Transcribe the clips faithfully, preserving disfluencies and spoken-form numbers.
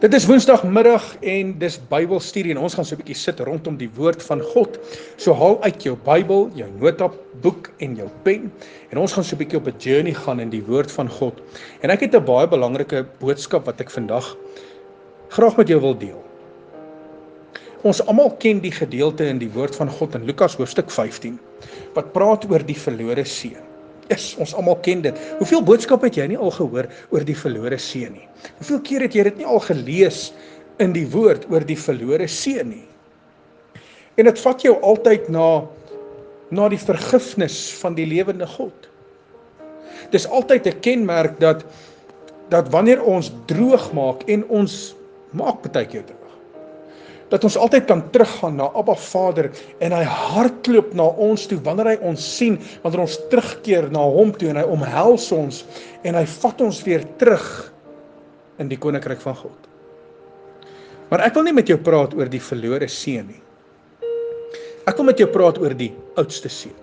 Dit is woensdagmiddag en dis Bybelstudie en ons gaan so 'n bietjie sit rondom die woord van God. So haal uit jou Bybel, jou notaboek en jou pen en ons gaan so 'n bietjie op 'n journey gaan in die woord van God. En ek het 'n baie belangrike boodskap wat ek vandag graag met jou wil deel. Ons almal ken die gedeelte in die woord van God in Lukas hoofstuk vyftien wat praat oor die verlore seun. Yes, ons almal ken dit. Hoeveel boodskappe het jy nie al gehoor oor die verlore seun nie? Hoeveel keer het jy dit nie al gelees in die woord oor die verlore seun nie? En dit vat jou altyd na na die vergifnis van die lewende God. Dis altyd 'n kenmerk dat dat wanneer ons droog maak en ons maak baie keer droog, dat ons altyd kan teruggaan na Abba Vader en hy hardloop na ons toe wanneer hy ons sien, wanneer ons terugkeer na hom toe en hy omhels ons en hy vat ons weer terug in die koninkryk van God. Maar ek wil nie met jou praat oor die verlore seun nie. Ek wil met jou praat oor die oudste seun.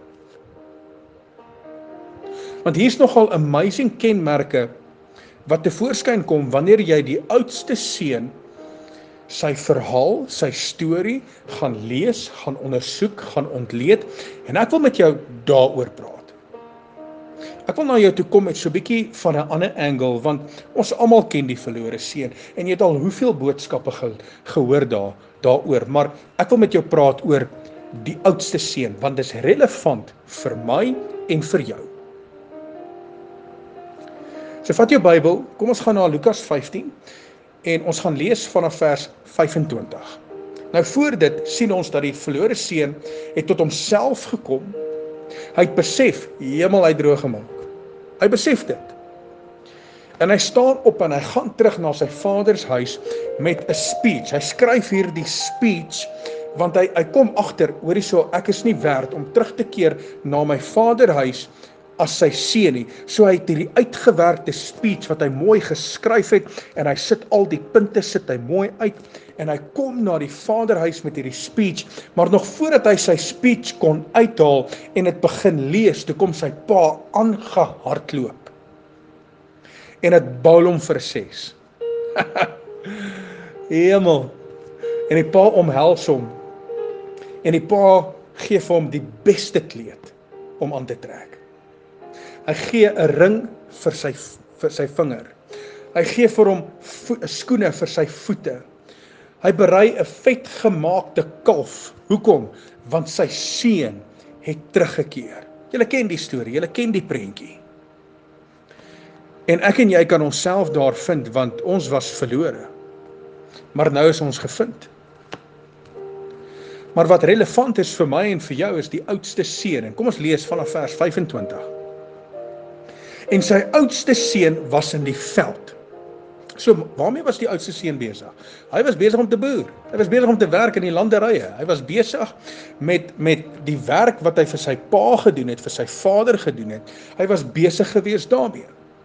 Want hier's nogal amazing kenmerke wat tevoorskyn kom wanneer jy die oudste seun sy verhaal, sy storie gaan lees, gaan ondersoek, gaan ontleed en ek wil met jou daaroor praat. Ek wil na jou toe kom met so 'n bietjie van 'n ander angle want ons almal ken die verlore seun en jy het al hoeveel boodskappe ge, gehoor daar daaroor, maar ek wil met jou praat oor die oudste seun want dit is relevant vir my en vir jou. So vat jou Bybel, kom ons gaan na Lukas vyftien en ons gaan lees vanaf vers vyf-en-twintig. Nou voor dit sien ons dat die verlore seun het tot homself gekom. Hy het besef, hemel hy droog gemaak. Hy besef dit. En hy staan op en hy gaan terug na sy vaders huis met 'n speech. Hy skryf hier die speech want hy hy kom agter, hoorie so, ek is nie werd om terug te keer na my vaderhuis as sy seun nie. So hy het hierdie uitgewerkte speech wat hy mooi geskryf het en hy sit al die punte sit hy mooi uit en hy kom na die vaderhuis met hierdie speech, maar nog voordat hy sy speech kon uithaal en dit begin lees, toe kom sy pa aangehardloop en dit baul hom vir ses. Hemel. En die pa omhels hom en die pa gee vir hom die beste kleed om aan te trek. Hy gee 'n ring vir sy vir sy vinger. Hy gee vir hom vo- skoene vir sy voete. Hy berei 'n vetgemaakte kalf. Hoekom? Want sy seun het teruggekeer. Julle ken die storie, julle ken die prentjie. En ek en jy kan onsself daar vind want ons was verlore. Maar nou is ons gevind. Maar wat relevant is vir my en vir jou is die oudste seun. En kom ons lees vanaf vers vyf-en-twintig. En sy oudste seun was in die veld. So, waarmee was die oudste seun besig? Hy was besig om te boer. Hy was besig om te werk in die landerye. Hy was besig met, met die werk wat hy vir sy pa gedoen het, vir sy vader gedoen het. Hy was besig gewees daarmee.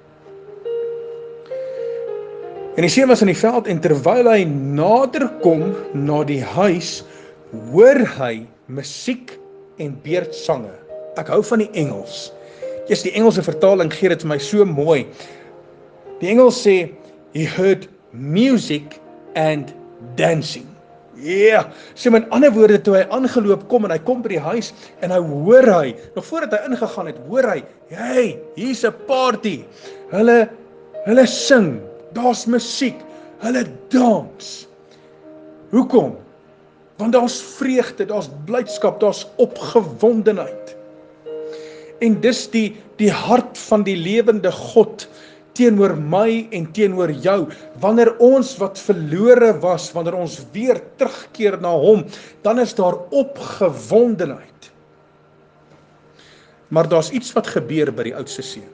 En die seun was in die veld en terwyl hy nader kom na die huis, hoor hy musiek en beerdsange. Ek hou van die Engels. Yes, die Engelse vertaling gee dit vir my so mooi. Die Engels sê, he heard music and dancing. Yeah, so met ander woorde, toe hy aangeloop kom en hy kom by die huis en hy hoor hy, nog voordat hy ingegaan het, hoor hy, hey, hier's 'n party. Hulle, hulle sing, daar's musiek, hulle dans. Hoekom? Want daar's vreugde, daar's blydskap, daar's opgewondenheid. En dis die, die hart van die lewende God teenoor my en teenoor jou. Wanneer ons wat verlore was, wanneer ons weer terugkeer na hom, dan is daar opgewondenheid. Maar daar's iets wat gebeur by die oudste seun.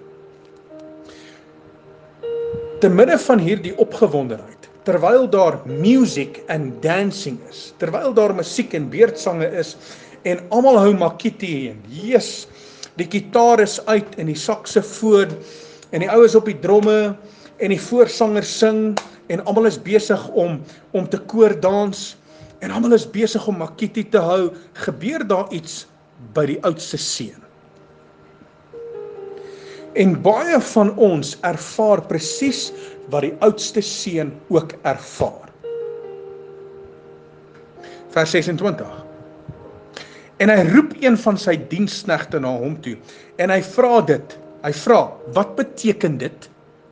Te midde van hierdie opgewondenheid, terwyl daar music and dancing is, terwyl daar musiek en beerdsange is, en almal hou makiti en yes, die gitaar is uit en die saksofoon en die oues op die dromme en die voorsanger sing en almal is besig om om te koordans en almal is besig om makiti te hou, gebeur daar iets by die oudste seun. En baie van ons ervaar presies wat die oudste seun ook ervaar. Vers sesentwintig. En hy roep een van sy diensknegte na hom toe, en hy vra dit, hy vra, wat beteken dit?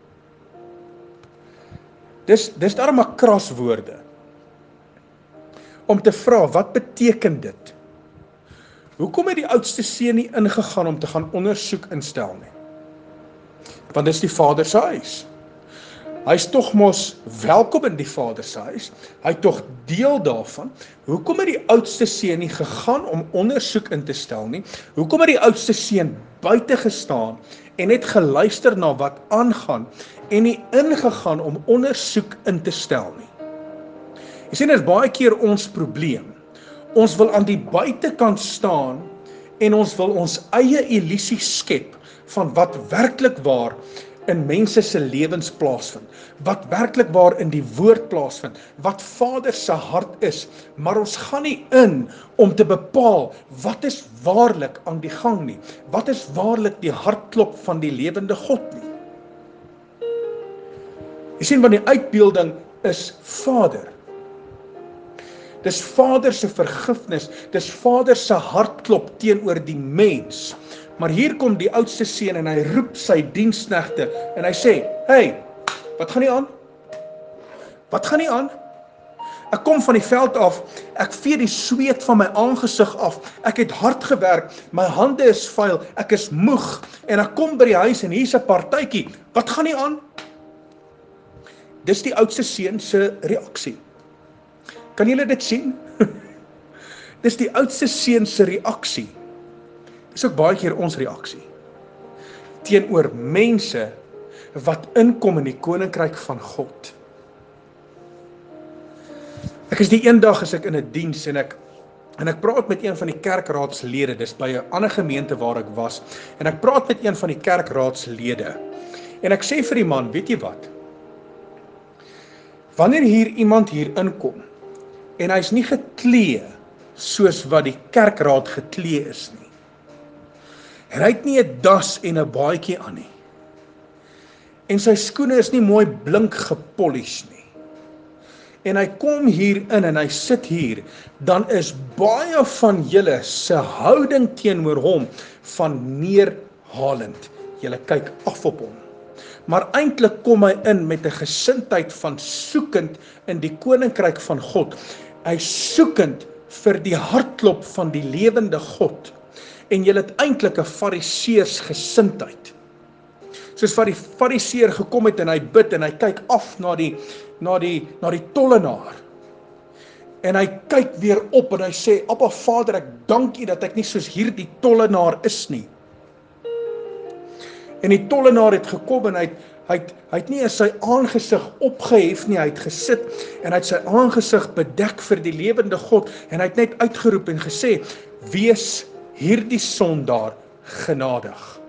Dis, dis daarom maar kras woorde, om te vra, wat beteken dit? Hoekom het die oudste seun nie ingegaan om te gaan ondersoek instel nie? Want dis die Vader se huis. Hy is tog mos welkom in die Vader se huis, hy het tog deel daarvan. Hoekom het die oudste seun nie gegaan om ondersoek in te stel nie? Hoekom het die oudste seun buite gestaan en net geluister na wat aangaan en nie ingegaan om ondersoek in te stel nie? Jy sien, dit is baie keer ons probleem. Ons wil aan die buitekant staan en ons wil ons eie illusie skep van wat werklik waar in mense se lewens plaasvind, wat werklik waar in die woord plaasvind, wat Vader se hart is, maar ons gaan nie in om te bepaal wat is waarlik aan die gang nie, wat is waarlik die hartklop van die lewende God nie. Jy sien, want die uitbeelding is Vader. Dis Vader se vergifnis, dis Vader se hartklop teenoor die mens. Maar hier kom die oudste seun en hy roep sy diensknegte en hy sê, hey, wat gaan nie aan? Wat gaan nie aan? Ek kom van die veld af, ek vee die sweet van my aangesig af, ek het hard gewerk, my hande is vuil, ek is moeg, en ek kom by die huis en hier's 'n partytjie, wat gaan nie aan? Dis die oudste seun se reaksie. Kan julle dit sien? Dis die oudste seun se reaksie. Dis ook baie keer ons reaksie teenoor mense wat inkom in die koninkryk van God. Ek is die eendag as ek in 'n diens en ek en ek praat met een van die kerkraadslede, dis by 'n ander gemeente waar ek was, en ek praat met een van die kerkraadslede. En ek sê vir die man, weet jy wat? Wanneer hier iemand hier inkom en hy's nie geklee soos wat die kerkraad geklee is nie. En hy het nie 'n das en 'n baadjie aan nie. En sy skoene is nie mooi blink gepolish nie. En hy kom hier in en hy sit hier, dan is baie van julle se houding teenoor hom van neerhalend. Julle kyk af op hom. Maar eintlik kom hy in met 'n gesindheid van soekend in die koninkryk van God. Hy soekend vir die hartklop van die lewende God. En jy het eintlik 'n fariseërs gesindheid. Soos wat die fariseer gekom het en hy bid en hy kyk af na die na die na die tollenaar. En hy kyk weer op en hy sê, Abba Vader, ek dank U dat ek nie soos hierdie tollenaar is nie. En die tollenaar het gekom en hy het, hy het, hy het nie eens sy aangesig opgehef nie, hy het gesit en hy het sy aangesig bedek vir die lewende God en hy het net uitgeroep en gesê, wees hierdie sondaar genadig.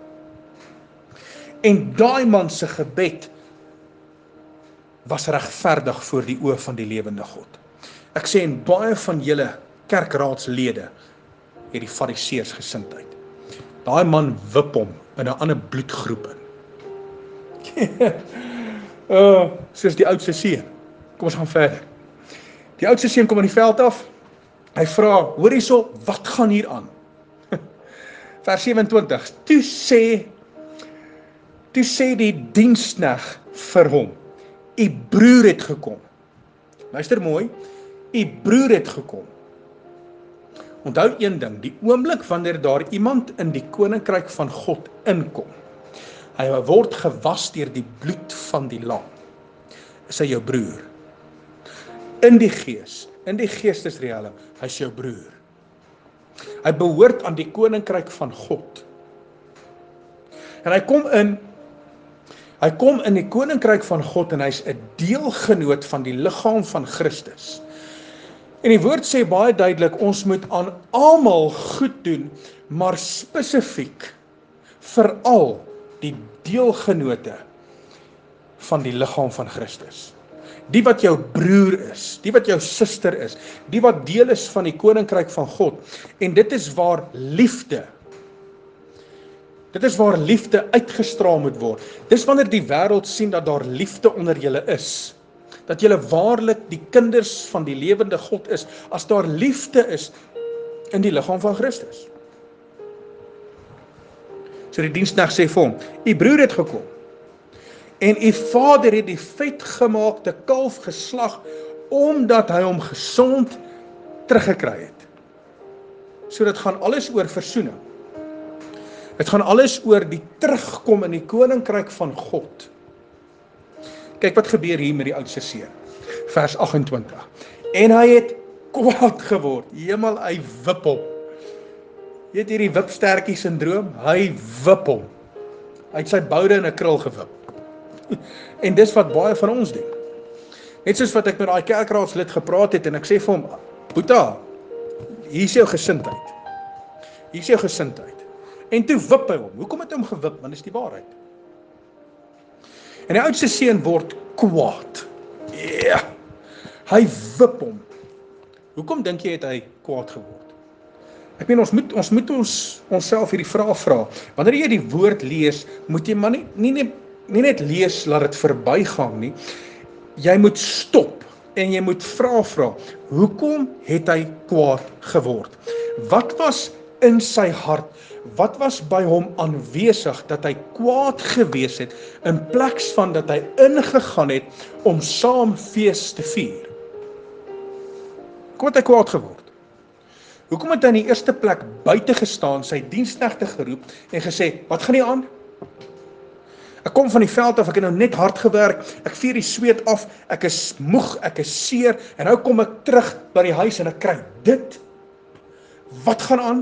En daai man se gebed was regverdig voor die oë van die lewende God. Ek sê, en baie van julle kerkraadslede het die fariseërs gesindheid. Daai man wip hom in 'n ander bloedgroep in. uh, soos die oudste seun. Kom ons gaan verder. Die oudste seun kom in die veld af. Hy vra, hoor hierso, wat gaan hier aan? Vers sewentwintig. Toe sê toe sê die dienskneg vir hom, u broer het gekom. Luister mooi, u broer het gekom. Onthou een ding, die oomblik wanneer daar iemand in die koninkryk van God inkom, hy word gewas deur die bloed van die lam, is hy jou broer. In die gees, in die geestesrealm, hy is jou broer. Hy behoort aan die koninkryk van God. En hy kom in, hy kom in die koninkryk van God en hy is 'n deelgenoot van die liggaam van Christus. En die woord sê baie duidelik, ons moet aan almal goed doen, maar spesifiek veral die deelgenote van die liggaam van Christus. Die wat jou broer is, die wat jou suster is, die wat deel is van die koninkryk van God. En dit is waar liefde Dit is waar liefde uitgestraal moet word. Dis wanneer die wêreld sien dat daar liefde onder julle is. Dat julle waarlik die kinders van die lewende God is, as daar liefde is in die liggaam van Christus. So die diensknegt sê vir hom, u broer het gekom, en u vader het die vetgemaakte kalf geslag, omdat hy hom gesond teruggekry het. So dit gaan alles oor versoening. Dit gaan alles oor die terugkom in die koninkryk van God. Kyk wat gebeur hier met die oudste seun. Vers agt-en-twintig. En hy het kwaad geword. Hemel, hy wip hom. Jy weet hierdie wipstertjie syndroom? Hy wip hom. Hy het sy boude in 'n krul gewip. En dis wat baie van ons doen. Net soos wat ek met daai kerkraadslid gepraat het en ek sê vir hom, Boeta, hier is jou gesindheid. Hier is jou gesindheid. En toe wip hy hom. Hoekom het hy hom gewip? Want dis die waarheid. En die oudste seun word kwaad. Ja. Yeah. Hy wip hom. Hoekom dink jy het hy kwaad geword? Ek meen ons moet ons moet ons onsself hierdie vraag vra. Wanneer jy die woord lees, moet jy maar nie nie net nie net lees laat dit verbygaan nie. Jy moet stop en jy moet vra vra. Hoekom het hy kwaad geword? Wat was in sy hart? Wat was by hom aanwesig dat hy kwaad gewees het in plaas van dat hy ingegaan het om saam fees te vier? Hoekom het hy kwaad geword? Hoekom het hy in die eerste plek buite gestaan, sy diensknegte geroep en gesê, wat gaan nie aan? Ek kom van die veld af, ek het nou net hard gewerk, ek vier die sweet af, ek is moeg, ek is seer, en nou kom ek terug by die huis en ek kry dit. Wat gaan aan?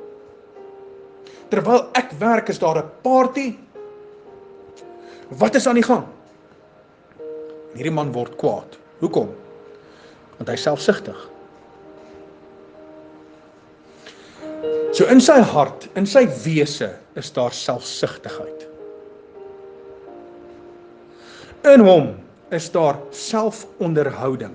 Terwyl ek werk, is daar 'n party. Wat is aan die gang? En hierdie man word kwaad. Hoekom? Want hy is selfsugtig. So in sy hart, in sy wese, is daar selfsugtigheid. In hom is daar selfonderhouding.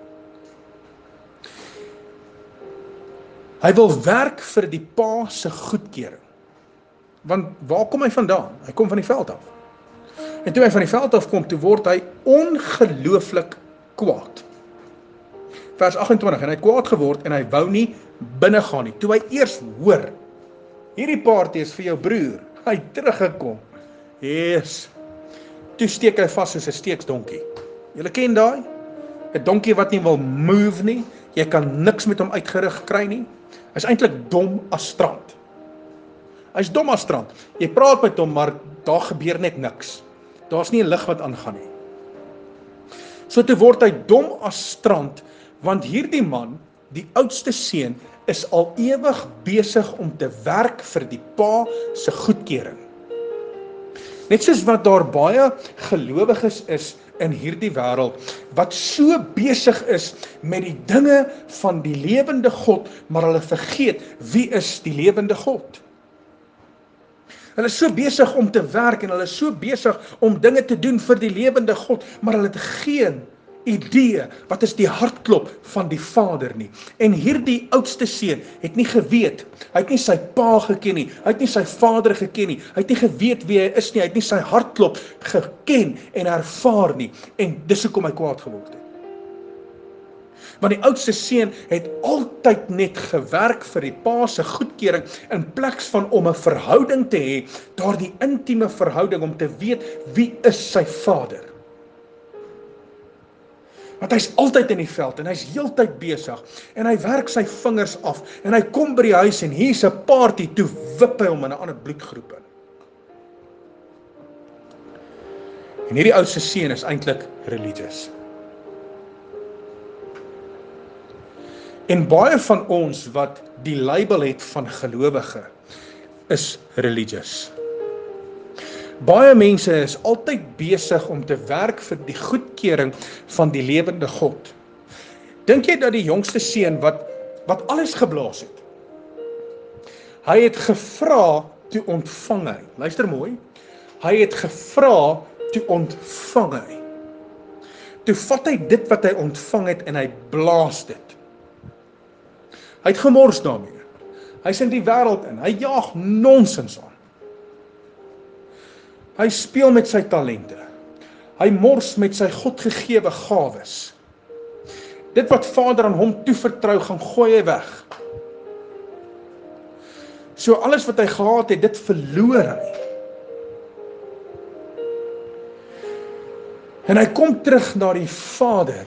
Hy wil werk vir die pa se goedkeuring. Want waar kom hy vandaan? Hy kom van die veld af. En toe hy van die veld af kom, toe word hy ongelooflik kwaad. Vers agt-en-twintig, en hy het kwaad geword en hy wou nie binne gaan nie. Toe hy eers hoor, hierdie party is vir jou broer, hy het teruggekom. Yes. Toe steek hy vas soos 'n steeksdonkie. Julle ken daai? 'n Donkie wat nie wil move nie, jy kan niks met hom uitgerig kry nie. Hy is eintlik dom as strand. Hy is dom as strand. Jy praat met hom, maar daar gebeur net niks. Daar's nie 'n lig wat aangaan nie. So toe word hy dom as strand, want hierdie man, die oudste seun, is al ewig besig om te werk vir die pa se goedkeuring. Net soos wat daar baie gelowiges is in hierdie wêreld, wat so besig is met die dinge van die lewende God, maar hulle vergeet, wie is die lewende God? Hulle is so besig om te werk en hulle is so besig om dinge te doen vir die lewende God, maar hulle het geen idee wat is die hartklop van die Vader nie. En hierdie oudste seun het nie geweet, hy het nie sy pa geken nie, hy het nie sy vader geken nie, hy het nie geweet wie hy is nie, hy het nie sy hartklop geken en ervaar nie, en dis hoekom hy kwaad geword het. Want die oudste seun het altyd net gewerk vir die pa se goedkeuring in plaas van om 'n verhouding te hê, daardie intieme verhouding om te weet wie is sy vader. Want hy is altyd in die veld en hy is heeltyd besig en hy werk sy vingers af en hy kom by die huis en hier's 'n party, toe wip hy hom in 'n ander bloedgroep in. En hierdie oudste seun is eintlik religious. En baie van ons wat die label het van gelowige is religious. Baie mense is altyd besig om te werk vir die goedkeuring van die lewende God. Dink jy dat die jongste seun wat wat alles geblaas het, hy het gevra toe ontvang hy. Luister mooi. Hy het gevra toe ontvang hy. Toe vat hy dit wat hy ontvang het en hy blaas dit. Hy het gemors daarmee. Hy's in die wêreld in. Hy jaag nonsens aan. Hy speel met sy talente. Hy mors met sy Godgegewe gawes. Dit wat Vader aan hom toevertrou, gaan gooi hy weg. So alles wat hy gehad het, dit verloor hy. En hy kom terug na die Vader.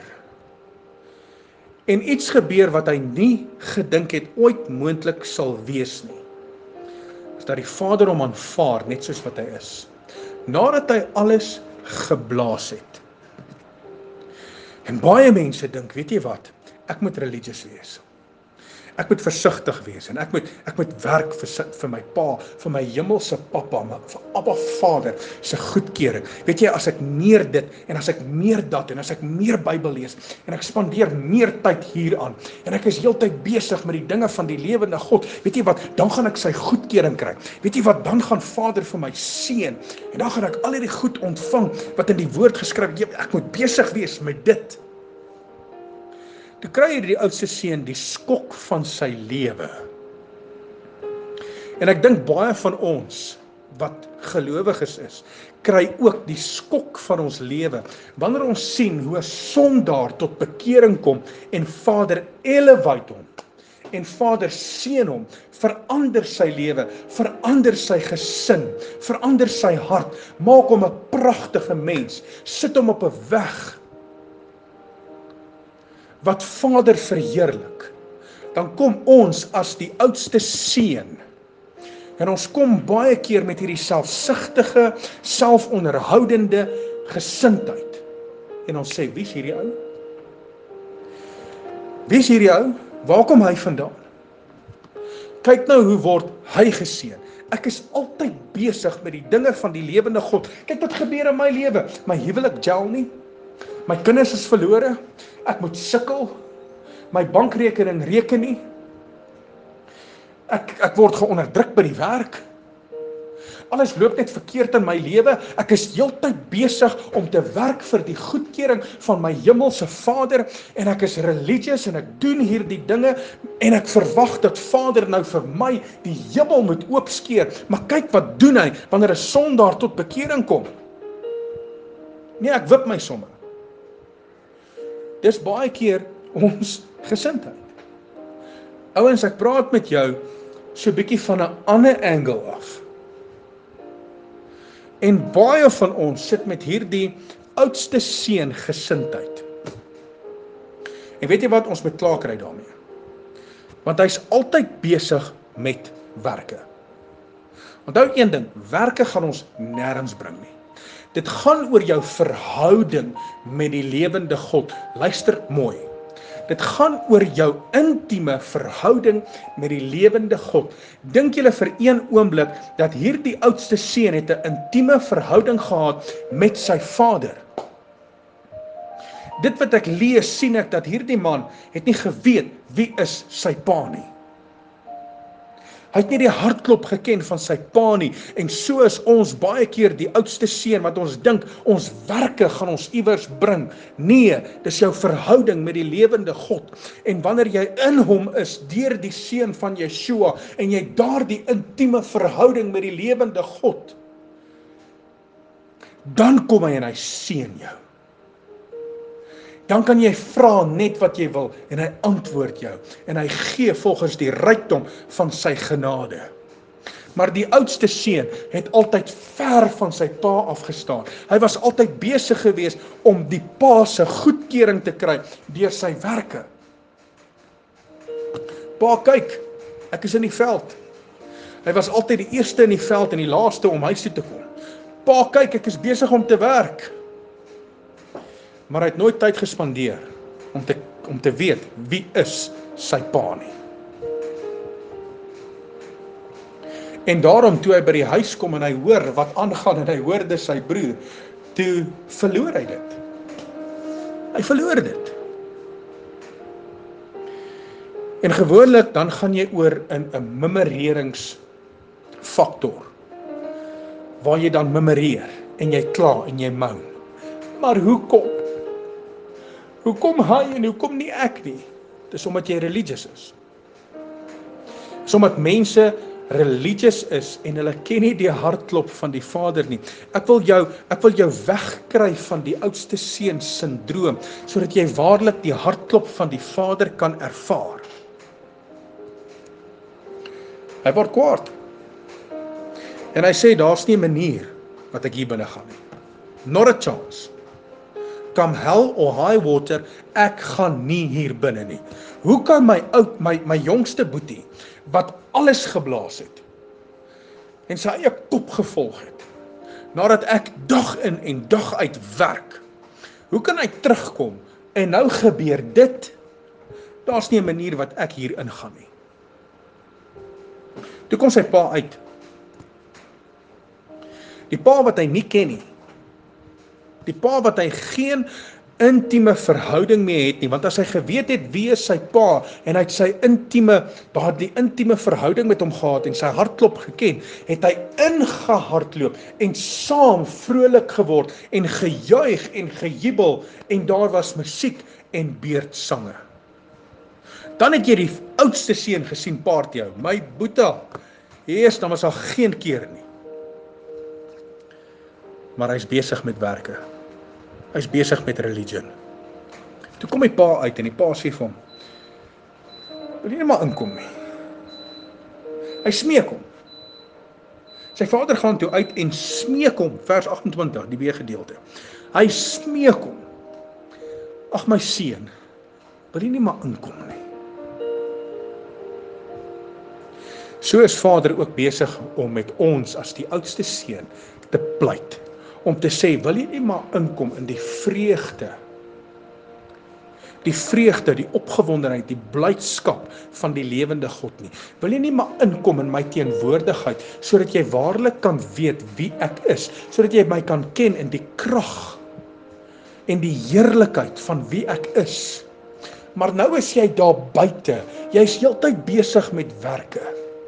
En iets gebeur wat hy nie gedink het ooit moontlik sal wees nie. Is dat die Vader hom aanvaar, net soos wat hy is. Nadat hy alles geblaas het. En baie mense dink, weet jy wat, ek moet religious wees. Ek moet versigtig wees en ek moet ek moet werk vir vir my pa, vir my hemelse pappa, my, vir Abba Vader se goedkeuring. Weet jy, as ek meer dit en as ek meer dat en as ek meer Bybel lees en ek spandeer meer tyd hieraan en ek is heeltyd besig met die dinge van die lewende God, weet jy wat, dan gaan ek sy goedkeuring kry. Weet jy wat, dan gaan Vader vir my seën en dan gaan ek al hierdie goed ontvang wat in die woord geskryf word. Ek moet besig wees met dit. Toe kry hy die oudste seun die skok van sy lewe. En ek dink baie van ons wat gelowiges is, kry ook die skok van ons lewe wanneer ons sien hoe 'n sondaar tot bekering kom en Vader elevate hom. En Vader seën hom, verander sy lewe, verander sy gesin, verander sy hart, maak hom 'n pragtige mens, sit hom op 'n weg wat Vader verheerlik, dan kom ons as die oudste seun, en ons kom baie keer met hierdie selfsugtige, selfonderhoudende gesindheid, en ons sê, wie is hierdie ou? Wie is hierdie ou? Waar kom hy vandaan? Kyk nou hoe word hy geseën. Ek is altyd besig met die dinge van die lewende God. Kyk wat gebeur in my lewe. My huwelik gel nie. My kinders is verlore, ek moet sukkel, my bankrekening reken nie, ek, ek word geonderdruk by die werk, alles loop net verkeerd in my lewe, ek is heeltyd besig om te werk vir die goedkeuring van my hemelse Vader, en ek is religious en ek doen hierdie dinge, en ek verwag dat Vader nou vir my die hemel moet oopskeer, maar kyk wat doen hy, wanneer 'n sondaar tot bekering kom. Nee, ek wip my somme. Dis baie keer ons gesindheid. Ouens, ek praat met jou so 'n bietjie van 'n ander angle af. En baie van ons sit met hierdie oudste seun gesindheid. En weet jy wat, ons moet klaar kry daarmee. Want hy's altyd besig met werke. Onthou een ding, werke gaan ons nêrens bring nie. Dit gaan oor jou verhouding met die lewende God. Luister mooi. Dit gaan oor jou intieme verhouding met die lewende God. Dink julle vir een oomblik dat hierdie oudste seun het 'n intieme verhouding gehad met sy vader? Dit wat ek lees, sien ek dat hierdie man het nie geweet wie is sy pa nie. Hy het nie die hartklop geken van sy pa nie, en so is ons baie keer die oudste seun, wat ons dink, ons werke gaan ons iewers bring. Nee, dis jou verhouding met die lewende God, en wanneer jy in hom is, deur die seun van Yeshua, en jy daar die intieme verhouding met die lewende God, dan kom hy en hy seën jou. Dan kan jy vra net wat jy wil, en hy antwoord jou, en hy gee volgens die rykdom van sy genade. Maar die oudste seun het altyd ver van sy pa afgestaan. Hy was altyd besig geweest om die pa se goedkeuring te kry deur sy werke. Pa, kyk, ek is in die veld. Hy was altyd die eerste in die veld en die laaste om huis toe te kom. Pa, kyk, ek is besig om te werk. Maar hy het nooit tyd gespandeer om te, om te weet wie is sy pa nie. En daarom toe hy by die huis kom en hy hoor wat aangaan en hy hoorde sy broer, toe verloor hy dit. Hy verloor dit. En gewoonlik dan gaan jy oor in 'n memoreringsfaktor, waar jy dan memoreer en jy kla en jy moan. Maar hoekom? Hoekom hy en hoekom nie ek nie? Dis omdat jy religious is. Dis omdat mense religious is en hulle ken nie die hartklop van die Vader nie. Ek wil jou, ek wil jou wegkry van die oudste seun syndroom, sodat jy waarlik die hartklop van die Vader kan ervaar. Hy word kwaad. En hy sê, daar's nie 'n manier wat ek hier binne gaan nie. Not a chance. Come hell or high water, ek gaan nie hier binne nie. Hoe kan my oud, my, my jongste boetie, wat alles geblaas het, en sy eie kop gevolg het, nadat ek dag in en dag uit werk, hoe kan hy terugkom, en nou gebeur dit? Daar's nie 'n manier wat ek hier ingaan nie. Toe kom sy pa uit. Die pa wat hy nie ken nie. Die pa wat hy geen intieme verhouding mee het nie, want as hy geweet het wie is sy pa, en hy het sy intieme, daardie intieme verhouding met hom gehad, en sy hartklop geken, het hy ingehardloop, en saam vrolik geword, en gejuig, en gejubel, en daar was musiek, en beerdsange. Dan het jy die oudste seun gesien party hou, my boeta, eers, dan was daar geen keer nie. Maar hy is besig met werke. Hy is besig met religion. Toe kom die pa uit en die pa sê vir hom, wil jy nie maar inkom nie? Hy smeek hom. Sy vader gaan toe uit en smeek hom, vers agt en twintig, die B-gedeelte. Hy smeek hom, ag my seun, wil jy nie maar inkom nie? So is Vader ook besig om met ons as die oudste seun te pleit, om te sê, wil jy nie maar inkom in die vreugde, die vreugde, die opgewondenheid, die blydskap van die lewende God nie. Wil jy nie maar inkom in my teenwoordigheid, sodat jy waarlik kan weet wie ek is, sodat jy my kan ken in die krag en die heerlikheid van wie ek is. Maar nou is jy daar buite, jy is heeltyd besig met werke.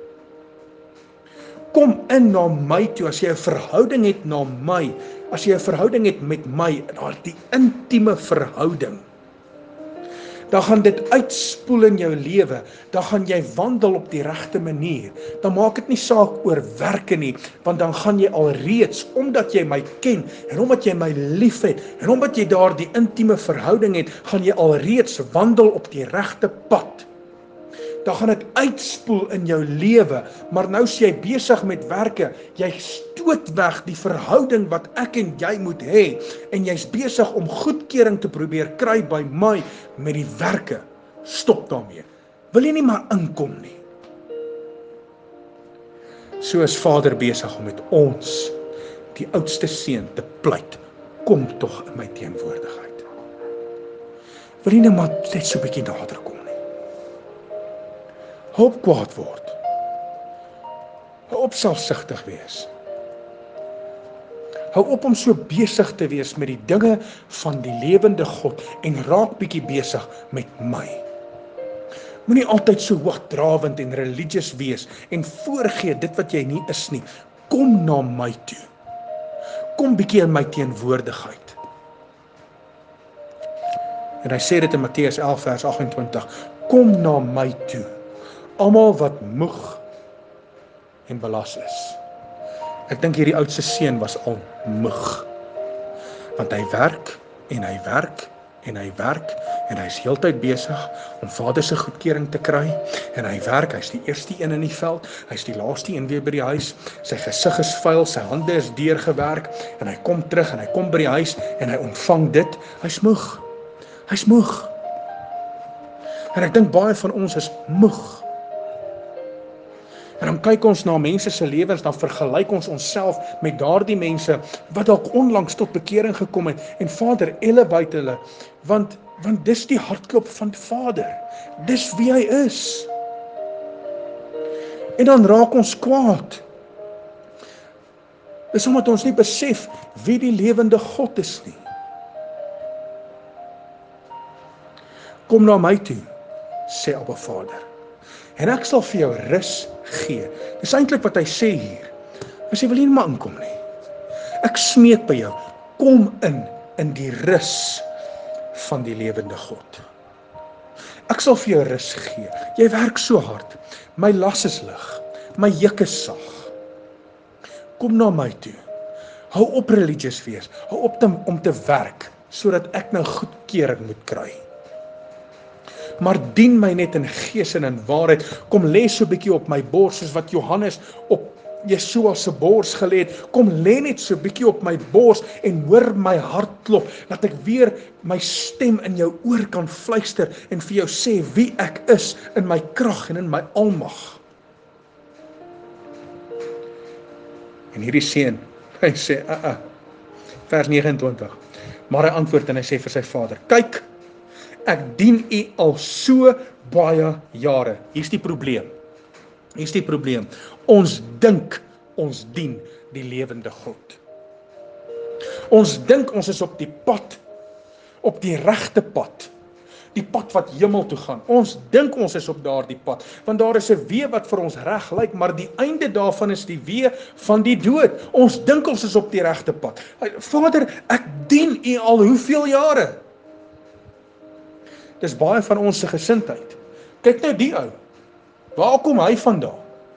Kom in na my toe, as jy 'n verhouding het na my, as jy 'n verhouding het met my, die intieme verhouding, dan gaan dit uitspoel in jou lewe, dan gaan jy wandel op die regte manier, dan maak dit nie saak oor werke nie, want dan gaan jy alreeds, omdat jy my ken, en omdat jy my lief het, en omdat jy daar die intieme verhouding het, gaan jy alreeds wandel op die regte pad. Dan gaan dit uitspoel in jou lewe, maar nou is jy besig met werke, jy stoot weg die verhouding wat ek en jy moet hê, en jy's besig om goedkeuring te probeer kry by my met die werke. Stop daarmee. Wil jy nie maar inkom nie? So is Vader besig om met ons, die oudste seun, te pleit, kom tog in my teenwoordigheid. Wil jy nie maar net so 'n bietjie nader kom? Hou op kwaad word. Hou op selfsugtig wees. Hou op om so besig te wees met die dinge van die lewende God en raak bietjie besig met my. Moenie altyd so hoogdrawend en religious wees en voorgee dit wat jy nie is nie. Kom na my toe. Kom bietjie in my teenwoordigheid. En hy sê dit in Matteus elf vers agt en twintig. Kom na my toe. Almal wat moeg en belas is. Ek dink hierdie oudste seun was al moeg. Want hy werk en hy werk en hy werk en hy is heeltyd besig om Vader se goedkeuring te kry en hy werk, hy's die eerste een in die veld, hy's die laaste een weer by die huis, sy gesig is vuil, sy hande is deurgewerk en hy kom terug en hy kom by die huis en hy ontvang dit, hy's moeg. Hy's moeg. En ek dink baie van ons is moeg. En dan kyk ons na mense se lewens, dan vergelyk ons onsself met daardie mense wat dalk onlangs tot bekering gekom het en Vader elevate hulle, want want dis die hartklop van Vader. Dis wie hy is. En dan raak ons kwaad. Dis omdat ons nie besef wie die lewende God is nie. Kom na my toe, sê Abba Vader, en ek sal vir jou rus gee. Dis eintlik wat hy sê hier. Hy sê, wil jy nie maar inkom nie. Ek smeek by jou, kom in, in die rus van die lewende God. Ek sal vir jou rus gee. Jy werk so hard. My las is lig. my juk is sag. Kom na my toe. Hou op religious wees. Hou op te, om te werk, sodat ek nou goedkeuring moet kry. Maar dien my net in gees en in waarheid. Kom lê so 'n bietjie op my bors, soos wat Johannes op Jesua se bors gelê het. Kom lê net so 'n bietjie op my bors en hoor my hart klop, dat ek weer my stem in jou oor kan fluister en vir jou sê wie ek is in my krag en in my almag. En hierdie seun, hy sê, uh -uh, vers nege en twintig, maar hy antwoord en hy sê vir sy vader, kyk, ek dien u al so baie jare. Hier's die probleem. Hier's die probleem. Ons dink ons dien die lewende God. Ons dink ons is op die pad, op die regte pad. Die pad wat hemel toe gaan. Ons dink ons is op daardie pad, want daar is 'n weë wat vir ons reg lyk, maar die einde daarvan is die weë van die dood. Ons dink ons is op die regte pad. Vader, ek dien u al hoeveel jare? Dis baie van ons se gesindheid. Kyk nou die ou. Waar kom hy vandaan?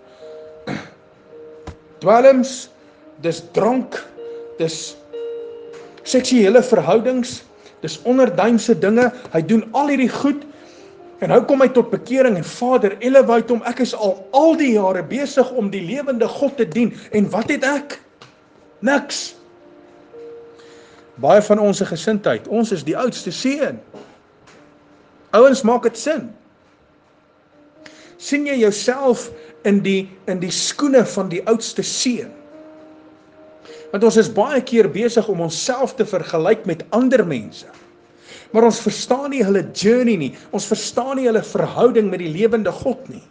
Dwelms, dis drank, dis seksuele verhoudings, dis onderduimse dinge, hy doen al hierdie goed, en nou kom hy tot bekering, en Vader, elevate hom, ek is al al die jare besig om die lewende God te dien, en wat het ek? Niks. Baie van ons se gesindheid, ons is die oudste seun. Ouens, maak dit sin. Sien jy jouself in die, in die skoene van die oudste seun? Want ons is baie keer besig om onsself te vergelyk met ander mense. Maar ons verstaan nie hulle journey nie. Ons verstaan nie hulle verhouding met die lewende God nie.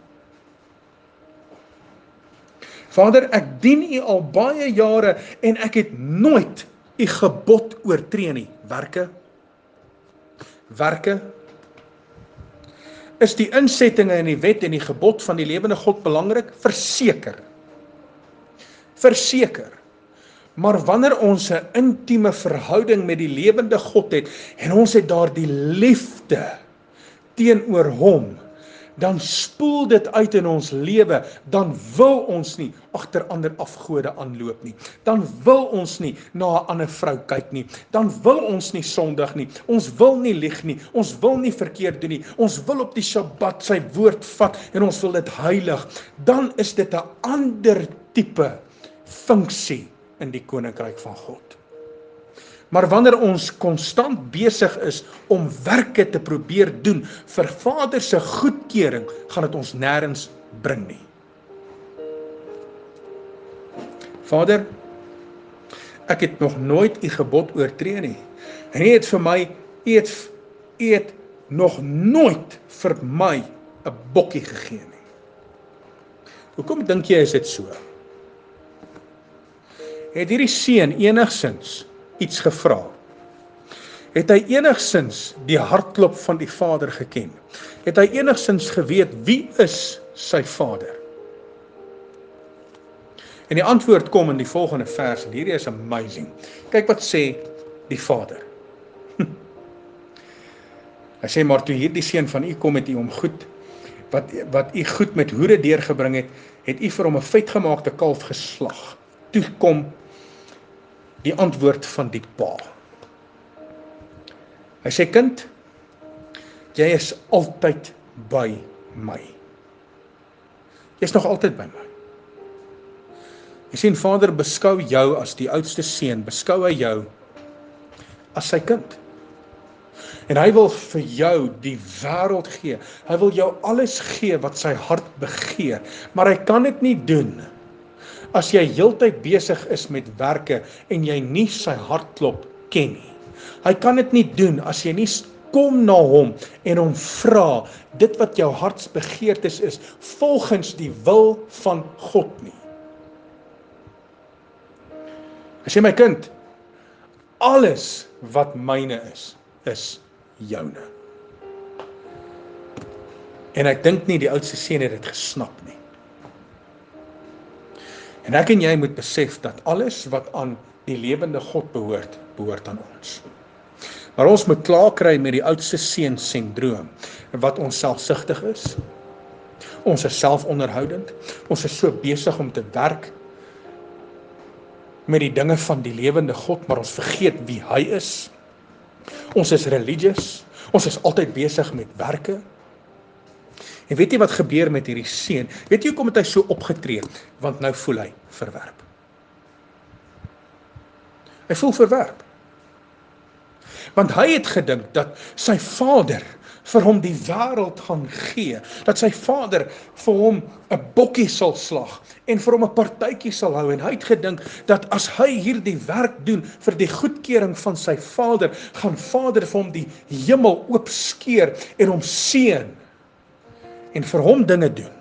Vader, ek dien u al baie jare en ek het nooit u gebod oortree nie. Werke? Werke? Is die insettinge in die wet en die gebod van die lewende God belangrik? Verseker. Verseker. Maar wanneer ons 'n intieme verhouding met die lewende God het, en ons het daardie liefde teenoor hom, dan spoel dit uit in ons lewe, dan wil ons nie agter ander afgode aanloop nie, dan wil ons nie na 'n ander vrou kyk nie, dan wil ons nie sondig nie, ons wil nie lieg nie, ons wil nie verkeerd doen nie, ons wil op die Sabbat sy woord vat, en ons wil dit heilig, dan is dit 'n ander tipe funksie in die koninkryk van God. Maar wanneer ons konstant besig is om werke te probeer doen vir Vader se goedkeuring, gaan dit ons nêrens bring nie. Vader, ek het nog nooit u gebod oortree nie. En u het vir my, u het, u het nog nooit vir my 'n bokkie gegee nie. Hoekom dink jy is dit so? Het hierdie seun enigsins iets gevra? Het hy enigsins die hartklop van die Vader geken? Het hy enigsins geweet wie is sy Vader? En die antwoord kom in die volgende vers, en hierdie is amazing. Kyk wat sê die Vader. Hy sê, maar toe hierdie seun van u kom, het u hom goed, wat, wat u goed met hoede deurgebring het, het u vir hom 'n vetgemaakte kalf geslag. Toe kom die antwoord van die pa. Hy sê, kind, jy is altyd by my. Jy is nog altyd by my. Jy sien, Vader beskou jou as die oudste seun, beskou hy jou as sy kind. En hy wil vir jou die wêreld gee. Hy wil jou alles gee wat sy hart begeer, maar hy kan dit nie doen as jy heeltyd besig is met werke en jy nie sy hartklop ken nie. Hy kan dit nie doen as jy nie kom na hom en hom vra dit wat jou hartsbegeertes is volgens die wil van God nie. Hy sê, my kind, alles wat myne is, is joune. En ek dink nie die oudste seun het dit gesnap nie. En ek en jy moet besef dat alles wat aan die lewende God behoort, behoort aan ons. Maar ons moet klaar kry met die oudste seun sindroom, wat ons selfsugtig is, Ons is selfonderhoudend. Ons is so besig om te werk met die dinge van die lewende God, maar ons vergeet wie hy is. Ons is religious. Ons is altyd besig met werke. En weet jy wat gebeur met hierdie seun? Weet jy hoekom het hy so opgetree? Want nou voel hy verwerp. Hy voel verwerp. Want hy het gedink dat sy vader vir hom die wêreld gaan gee, dat sy vader vir hom 'n bokkie sal slag en vir hom 'n partytjie sal hou, en hy het gedink dat as hy hierdie werk doen vir die goedkeuring van sy vader, gaan vader vir hom die hemel oopskeer en hom seën en vir hom dinge doen.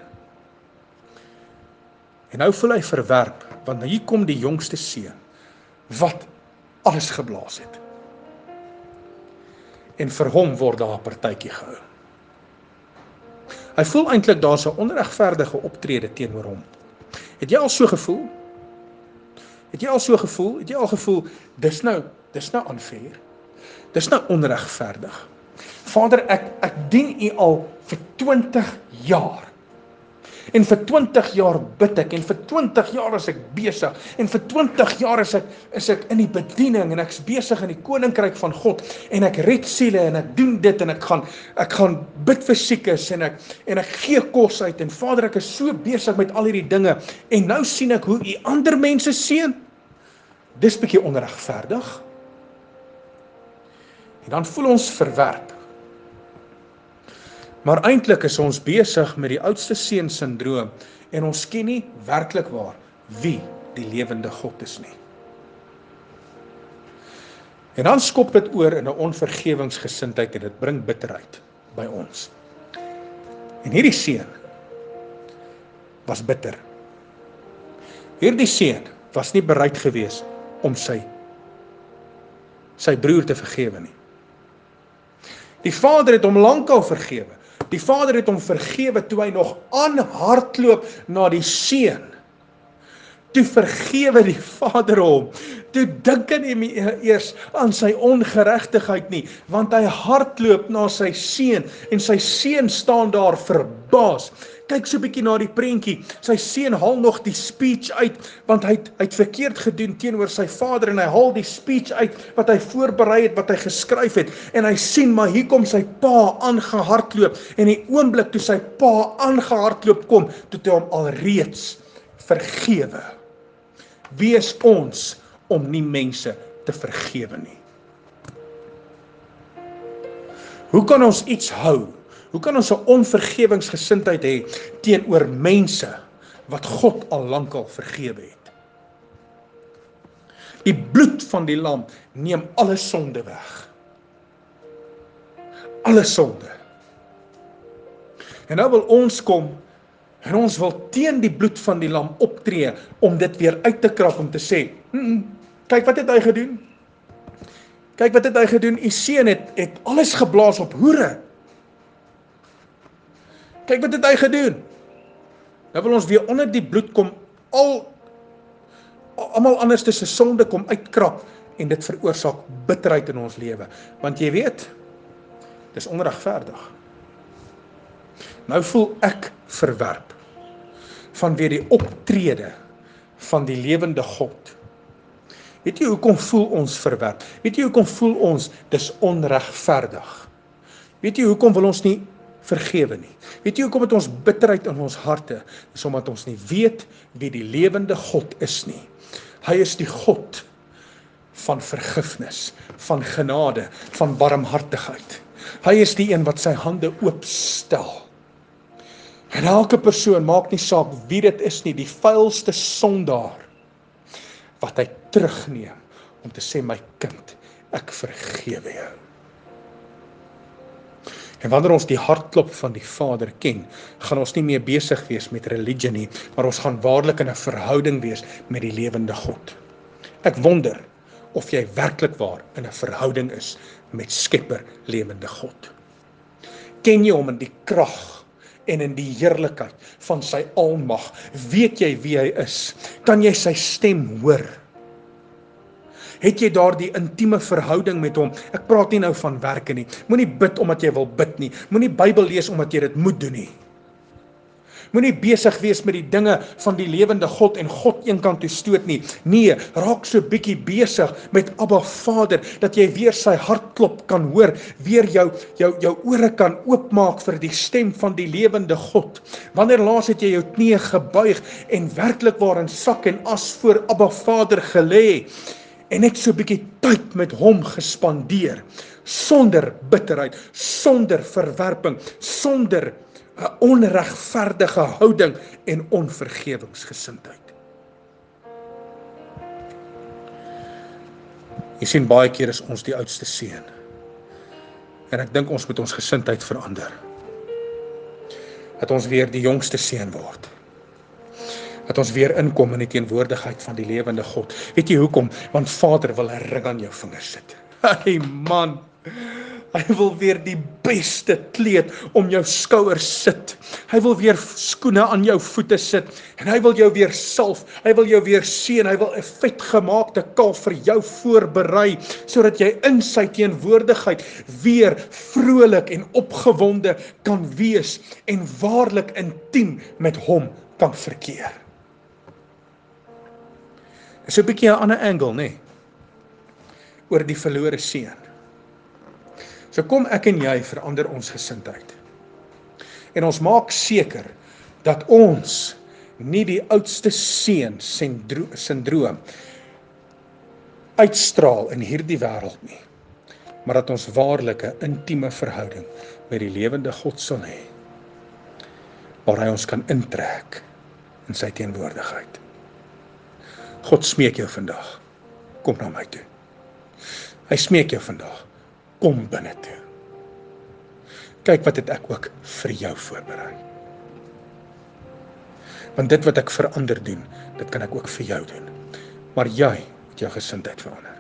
En nou voel hy verwerp, want hier kom die jongste seun wat alles geblaas het. En vir hom word daar 'n partytjie gehou. Hy voel eintlik daar's 'n onregverdige optrede teenoor hom. Het jy al so gevoel? Het jy al so gevoel? Het jy al gevoel, dis nou, dis nou unfair. Dis nou onregverdig. Vader, ek, ek dien u al vir twintig jaar. En vir twintig jaar bid ek, en vir twintig jaar is ek besig, en vir twintig jaar is ek, is ek in die bediening, en ek is besig in die koninkryk van God, en ek red siele, en ek doen dit, en ek gaan, ek gaan bid vir siekes, en ek, en ek gee kos uit, en Vader, ek is so besig met al hierdie dinge, en nou sien ek hoe u ander mense seën. Dis bietjie onregverdig. En dan voel ons verwerp. Maar eintlik is ons besig met die oudste seun syndroom en ons ken nie werklik waar wie die lewende God is nie. En dan skop dit oor in 'n onvergewingsgesindheid en dit bring bitterheid by ons. En hierdie seun was bitter. Hierdie seun was nie bereid gewees om sy sy broer te vergewe nie. Die vader het hom lankal vergewe. Die vader het hom vergewe toe hy nog aanhardloop na die seun. Toe vergewe die vader hom. Toe dink hy nie meer eers aan sy ongeregtigheid nie, want hy hardloop na sy seun en sy seun staan daar verbaas. Kyk so 'n bietjie na die prentjie. Sy seun haal nog die speech uit, want hy het, hy het verkeerd gedoen teenoor sy vader en hy haal die speech uit wat hy voorberei het, wat hy geskryf het. En hy sien, maar hier kom sy pa aangehardloop en die oomblik toe sy pa aangehardloop kom, toe het hy hom alreeds vergewe. Wie is ons om nie mense te vergewe nie? Hoe kan ons iets hou? Hoe kan ons 'n onvergewingsgesindheid hê teenoor mense wat God al lankal vergewe het? Die bloed van die lam neem alle sonde weg. Alle sonde. En nou wil ons kom en ons wil teen die bloed van die lam optree om dit weer uit te krap om te sê, mm, kyk wat het hy gedoen? Kyk wat het hy gedoen? U seun het, het alles geblaas op hoere. Kyk wat het hy gedoen? Nou wil ons weer onder die bloed kom, al almal anders se sonde kom uitkrap en dit veroorsaak bitterheid in ons lewe. Want jy weet, dis onregverdig. Nou voel ek verwerp vanweer die optrede van die lewende God. Weet jy hoekom voel ons verwerp? Weet jy hoekom voel ons dis onregverdig? Weet jy hoekom wil ons nie vergewe nie? Weet jy hoekom het ons bitterheid in ons harte? Dis omdat ons nie weet wie die lewende God is nie. Hy is die God van vergifnis, van genade, van barmhartigheid. Hy is die een wat sy hande oopstel. En elke persoon, maak nie saak wie dit is nie, die vuilste sondaar, wat hy terugneem om te sê, my kind, ek vergewe jou. En wanneer ons die hartklop van die Vader ken, gaan ons nie meer besig wees met religie nie, maar ons gaan waarlik in 'n verhouding wees met die lewende God. Ek wonder of jy werklik waar in 'n verhouding is met Skepper lewende God. Ken jy hom in die krag en in die heerlikheid van sy almag? Weet jy wie hy is? Kan jy sy stem hoor? Het jy daardie intieme verhouding met hom? Ek praat nie nou van werke nie. Moenie bid omdat jy wil bid nie. Moenie Bybel lees omdat jy dit moet doen nie. Moenie besig wees met die dinge van die lewende God en God eenkant toe stoot nie. Nee, raak so bietjie besig met Abba Vader, dat jy weer sy hartklop kan hoor, weer jou, jou, jou ore kan oopmaak vir die stem van die lewende God. Wanneer laas het jy jou knieë gebuig en werklik waar in sak en as voor Abba Vader gelê, en net so bietjie tyd met hom gespandeer, sonder bitterheid, sonder verwerping, sonder 'n onregverdige houding en onvergewingsgesindheid. Jy sien, baie keer is ons die oudste seun. En ek dink ons moet ons gesindheid verander. Dat ons weer die jongste seun word. Dat ons weer inkom in die teenwoordigheid van die lewende God. Weet jy hoekom? Want Vader wil 'n ring aan jou vinger sit. Hey man, hy wil weer die beste kleed om jou skouers sit. Hy wil weer skoene aan jou voete sit. En hy wil jou weer salf. Hy wil jou weer seën. Hy wil 'n vetgemaakte kalf vir jou voorberei, sodat jy in sy teenwoordigheid weer vrolik en opgewonde kan wees en waarlik intiem met hom kan verkeer. Dis 'n bietjie 'n ander angle, nê? Oor die verlore seun. So kom ek en jy verander ons gesindheid. En ons maak seker dat ons nie die oudste seun sindroom uitstraal in hierdie wêreld nie, maar dat ons waarlik 'n intieme verhouding met die lewende God sal hê, waar hy ons kan intrek in sy teenwoordigheid. God smeek jou vandag, kom na my toe. Hy smeek jou vandag, kom binne toe. Kyk wat het ek ook vir jou voorberei. Want dit wat ek vir ander doen, dit kan ek ook vir jou doen. Maar jy moet jou gesindheid verander.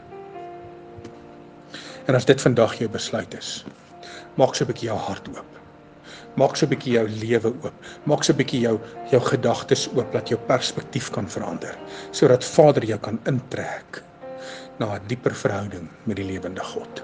En as dit vandag jou besluit is, maak so 'n bietjie jou hart oop. Maak so 'n bietjie jou lewe oop. Maak so 'n bietjie jou, jou gedagtes oop, dat jou perspektief kan verander, sodat Vader jou kan intrek na 'n dieper verhouding met die lewende God.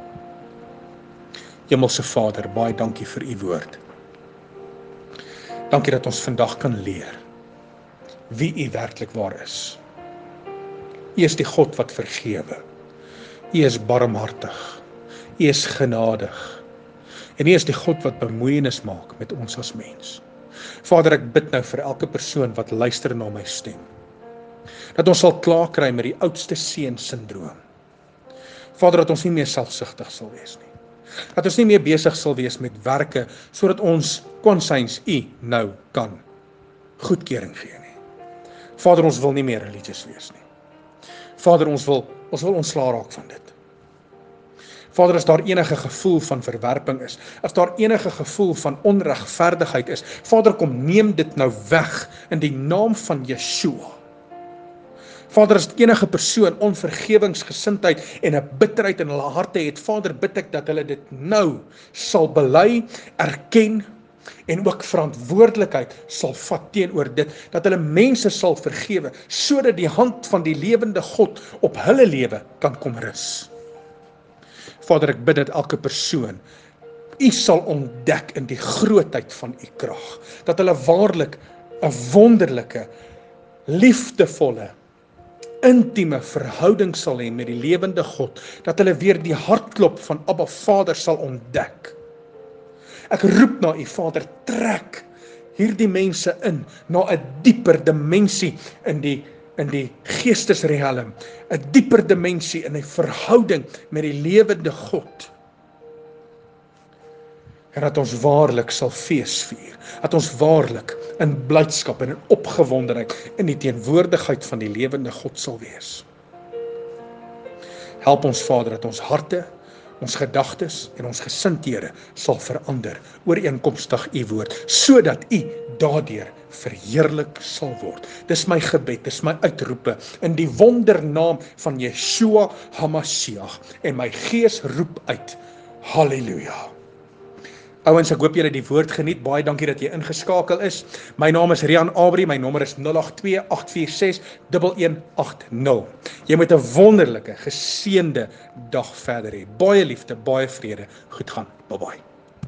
Hemelse Vader, baie dankie vir u woord. Dankie dat ons vandag kan leer wie u werklik waar is. U is die God wat vergewe. U is barmhartig. U is genadig. En U is die God wat bemoeienis maak met ons as mens. Vader, ek bid nou vir elke persoon wat luister na my stem, dat ons sal klaar kry met die oudste seun syndroom. Vader, dat ons nie meer selfsugtig sal wees nie. Dat ons nie meer besig sal wees met werke, sodat ons konsyns U nou kan goedkeuring gee nie. Vader, ons wil nie meer religious wees nie. Vader, ons wil, ons wil ontslaa raak van dit. Vader, as daar enige gevoel van verwerping is, as daar enige gevoel van onregverdigheid is, Vader, kom neem dit nou weg in die naam van Yeshua. Vader, as enige persoon onvergewingsgesindheid en 'n bitterheid in hulle harte het, Vader, bid ek dat hulle dit nou sal bely, erken en ook verantwoordelikheid sal vat teenoor dit, dat hulle mense sal vergewe, sodat die hand van die lewende God op hulle lewe kan kom rus. Vader, ek bid dat elke persoon U sal ontdek in die grootheid van U krag, dat hulle waarlik 'n wonderlike, liefdevolle, intieme verhouding sal hê met die lewende God, dat hulle weer die hartklop van Abba Vader sal ontdek. Ek roep na U, Vader, trek hierdie mense in na 'n dieper dimensie in die in die geestesrealm, 'n dieper dimensie in 'n verhouding met die lewende God. En dat ons waarlik sal fees vier, dat ons waarlik in blydskap en in opgewondenheid in die teenwoordigheid van die lewende God sal wees. Help ons, Vader, dat ons harte, ons gedagtes en ons gesindhede sal verander ooreenkomstig U woord, sodat U daardeur verheerlik sal word. Dis my gebed, dis my uitroepe in die wondernaam van Yeshua HaMashiach, en my gees roep uit, halleluja. Ouens, ek hoop julle die woord geniet. Baie dankie dat jy ingeskakel is. My naam is Rian Abri, my nommer is nul agt twee agt vier ses een een agt nul. Jy moet 'n wonderlike, geseënde dag verder hê. Baie liefde, baie vrede. Goed gaan. Bye bye.